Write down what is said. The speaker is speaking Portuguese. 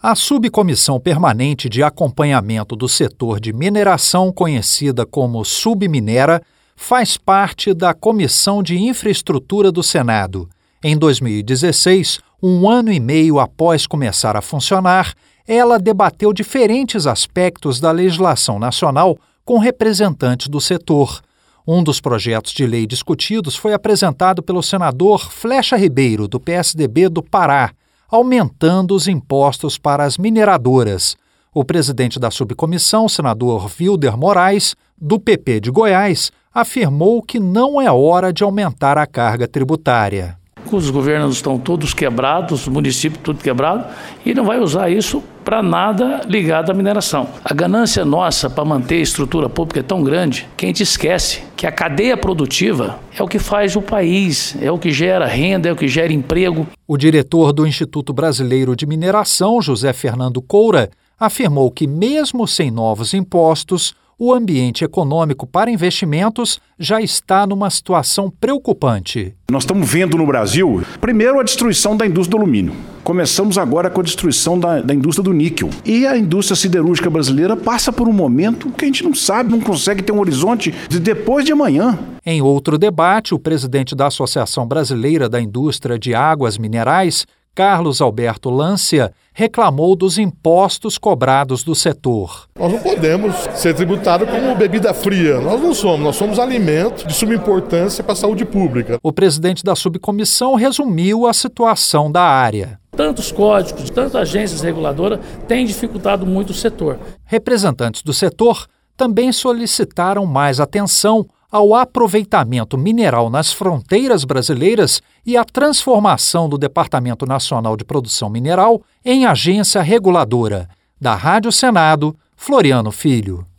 A Subcomissão Permanente de Acompanhamento do Setor de Mineração, conhecida como Subminera, faz parte da Comissão de Infraestrutura do Senado. Em 2016, um ano e meio após começar a funcionar, ela debateu diferentes aspectos da legislação nacional com representantes do setor. Um dos projetos de lei discutidos foi apresentado pelo senador Flecha Ribeiro, do PSDB do Pará, aumentando os impostos para as mineradoras. O presidente da subcomissão, senador Wilder Moraes, do PP de Goiás, afirmou que não é hora de aumentar a carga tributária. Os governos estão todos quebrados, os municípios tudo quebrado, e não vai usar isso para nada ligado à mineração. A ganância nossa para manter a estrutura pública é tão grande que a gente esquece que a cadeia produtiva é o que faz o país, é o que gera renda, é o que gera emprego. O diretor do Instituto Brasileiro de Mineração, José Fernando Coura, afirmou que mesmo sem novos impostos, o ambiente econômico para investimentos já está numa situação preocupante. Nós estamos vendo no Brasil, primeiro, a destruição da indústria do alumínio. Começamos agora com a destruição da indústria do níquel. E a indústria siderúrgica brasileira passa por um momento que a gente não sabe, não consegue ter um horizonte de depois de amanhã. Em outro debate, o presidente da Associação Brasileira da Indústria de Águas Minerais, Carlos Alberto Lancia, reclamou dos impostos cobrados do setor. Nós não podemos ser tributados como bebida fria. Nós somos alimento de suma importância para a saúde pública. O presidente da subcomissão resumiu a situação da área. Tantos códigos, tantas agências reguladoras têm dificultado muito o setor. Representantes do setor também solicitaram mais atenção ao aproveitamento mineral nas fronteiras brasileiras e à transformação do Departamento Nacional de Produção Mineral em agência reguladora. Da Rádio Senado, Floriano Filho.